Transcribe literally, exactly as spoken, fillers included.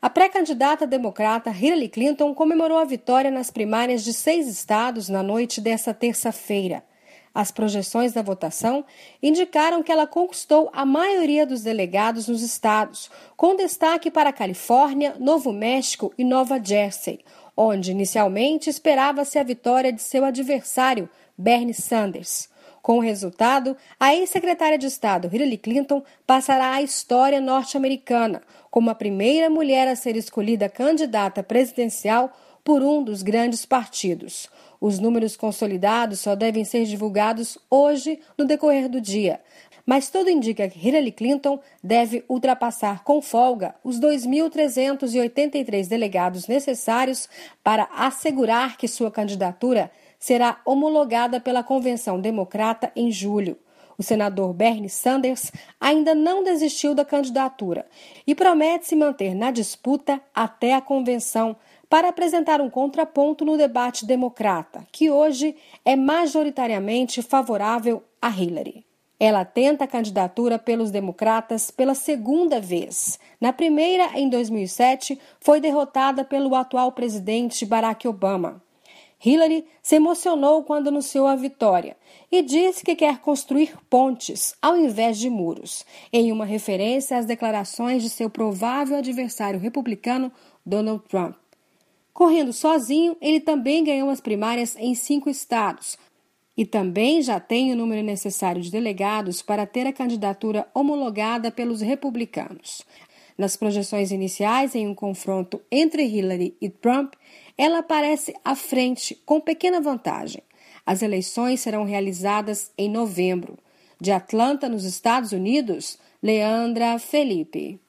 A pré-candidata democrata Hillary Clinton comemorou a vitória nas primárias de seis estados na noite desta terça-feira. As projeções da votação indicaram que ela conquistou a maioria dos delegados nos estados, com destaque para a Califórnia, Novo México e Nova Jersey, onde inicialmente esperava-se a vitória de seu adversário, Bernie Sanders. Com o resultado, a ex-secretária de Estado Hillary Clinton passará à história norte-americana como a primeira mulher a ser escolhida candidata presidencial por um dos grandes partidos. Os números consolidados só devem ser divulgados hoje no decorrer do dia, mas tudo indica que Hillary Clinton deve ultrapassar com folga os dois mil trezentos e oitenta e três delegados necessários para assegurar que sua candidatura será homologada pela Convenção Democrata em julho. O senador Bernie Sanders ainda não desistiu da candidatura e promete se manter na disputa até a convenção para apresentar um contraponto no debate democrata, que hoje é majoritariamente favorável a Hillary. Ela tenta a candidatura pelos democratas pela segunda vez. Na primeira, em dois mil e sete, foi derrotada pelo atual presidente Barack Obama. Hillary se emocionou quando anunciou a vitória e disse que quer construir pontes ao invés de muros, em uma referência às declarações de seu provável adversário republicano Donald Trump. Correndo sozinho, ele também ganhou as primárias em cinco estados e também já tem o número necessário de delegados para ter a candidatura homologada pelos republicanos. Nas projeções iniciais, em um confronto entre Hillary e Trump, ela aparece à frente, com pequena vantagem. As eleições serão realizadas em novembro. De Atlanta, nos Estados Unidos, Leandra Felipe.